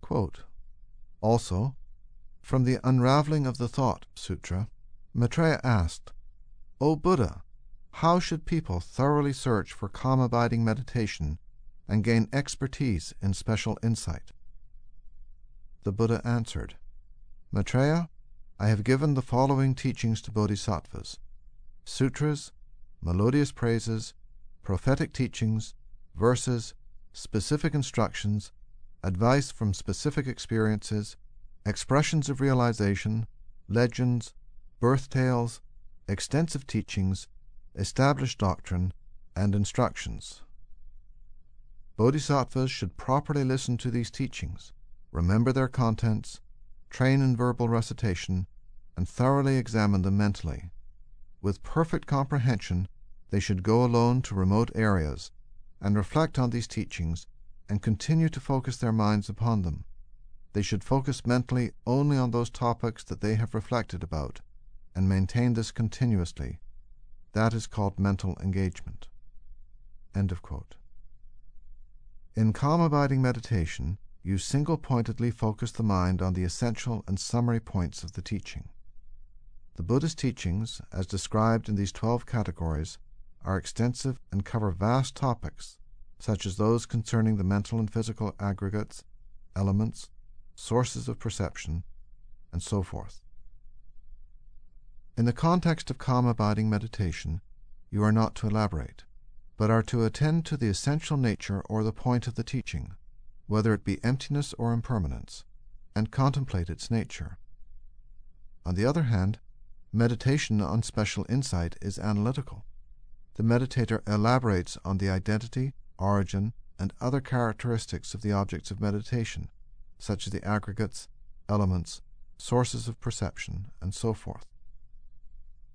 Quote, also, from the Unraveling of the Thought Sutra, Maitreya asked, O Buddha, how should people thoroughly search for calm-abiding meditation and gain expertise in special insight? The Buddha answered, Maitreya, I have given the following teachings to bodhisattvas: sutras, melodious praises, prophetic teachings, verses, specific instructions, advice from specific experiences, expressions of realization, legends, birth tales, extensive teachings, established doctrine, and instructions. Bodhisattvas should properly listen to these teachings, remember their contents, train in verbal recitation, and thoroughly examine them mentally. With perfect comprehension, they should go alone to remote areas and reflect on these teachings and continue to focus their minds upon them. They should focus mentally only on those topics that they have reflected about and maintain this continuously. That is called mental engagement. End of quote. In calm-abiding meditation, you single-pointedly focus the mind on the essential and summary points of the teaching. The Buddha's teachings, as described in these 12 categories, are extensive and cover vast topics, such as those concerning the mental and physical aggregates, elements, sources of perception, and so forth. In the context of calm-abiding meditation, you are not to elaborate, but are to attend to the essential nature or the point of the teaching, whether it be emptiness or impermanence, and contemplate its nature. On the other hand, meditation on special insight is analytical. The meditator elaborates on the identity, origin, and other characteristics of the objects of meditation, such as the aggregates, elements, sources of perception, and so forth.